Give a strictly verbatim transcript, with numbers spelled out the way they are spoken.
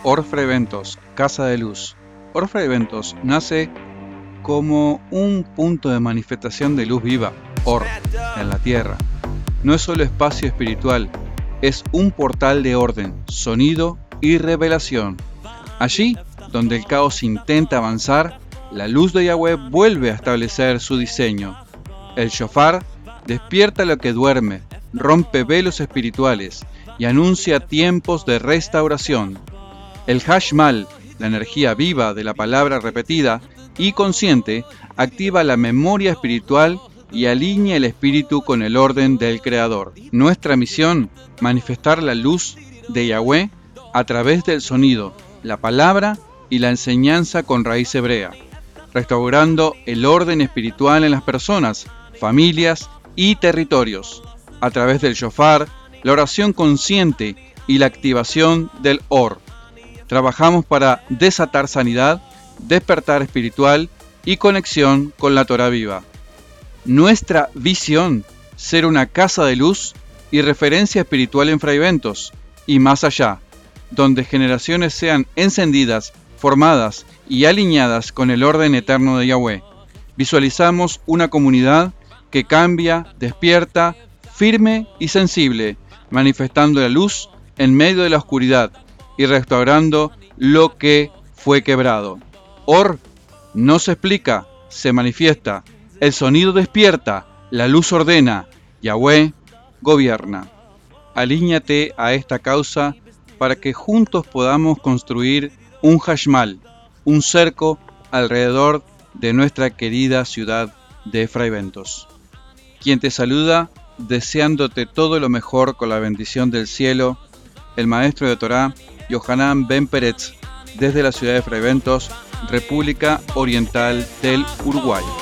Orfra Eventos, Casa de Luz. Orfra Eventos nace como un punto de manifestación de luz viva, Or, en la Tierra. No es solo espacio espiritual, es un portal de orden, sonido y revelación. Allí, donde el caos intenta avanzar, la luz de Yahweh vuelve a establecer su diseño. El shofar despierta lo que duerme, rompe velos espirituales y anuncia tiempos de restauración. El hashmal, la energía viva de la palabra repetida y consciente, activa la memoria espiritual y alinea el espíritu con el orden del Creador. Nuestra misión, manifestar la luz de Yahweh a través del sonido, la palabra y la enseñanza con raíz hebrea, restaurando el orden espiritual en las personas, familias y territorios, a través del shofar, la oración consciente y la activación del Or. Trabajamos para desatar sanidad, despertar espiritual y conexión con la Torah viva. Nuestra visión, ser una casa de luz y referencia espiritual en Fray Bentos y más allá, donde generaciones sean encendidas, formadas y alineadas con el orden eterno de Yahweh. Visualizamos una comunidad que cambia, despierta, firme y sensible, manifestando la luz en medio de la oscuridad y restaurando lo que fue quebrado. Or no se explica, se manifiesta. El sonido despierta, la luz ordena, Yahweh gobierna. Alíñate a esta causa para que juntos podamos construir un hashmal, un cerco alrededor de nuestra querida ciudad de Fray Bentos. Quien te saluda, deseándote todo lo mejor con la bendición del cielo, el maestro de Torah, Yohanan Ben Peretz, desde la ciudad de Fray Bentos, República Oriental del Uruguay.